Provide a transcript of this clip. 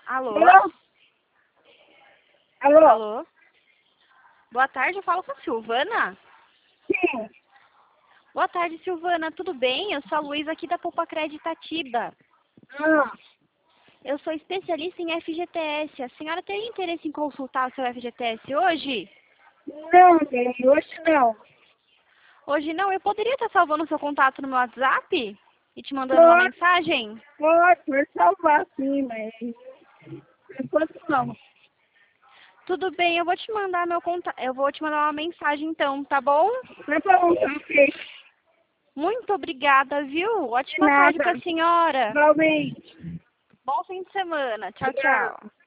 Alô? Alô? Alô? Alô? Boa tarde, eu falo com a Silvana. Sim. Boa tarde, Silvana, tudo bem? Eu sou a Luísa aqui da Poupa Crédito Itatiba. Ah, Eu sou especialista em FGTS. A senhora teria interesse em consultar o seu FGTS hoje? não, bem, hoje não. Hoje não? Eu poderia estar salvando o seu contato no meu WhatsApp? E te mandando uma Pode, mensagem? vai salvar sim, mas enquanto não. Tudo bem, eu vou te mandar meu contato. Eu vou te mandar uma mensagem então, tá bom? Tá bom, tá ok. Muito obrigada, viu? De Ótima tarde nada. para a senhora. Igualmente. Bom fim de semana. Tchau, Obrigada. tchau.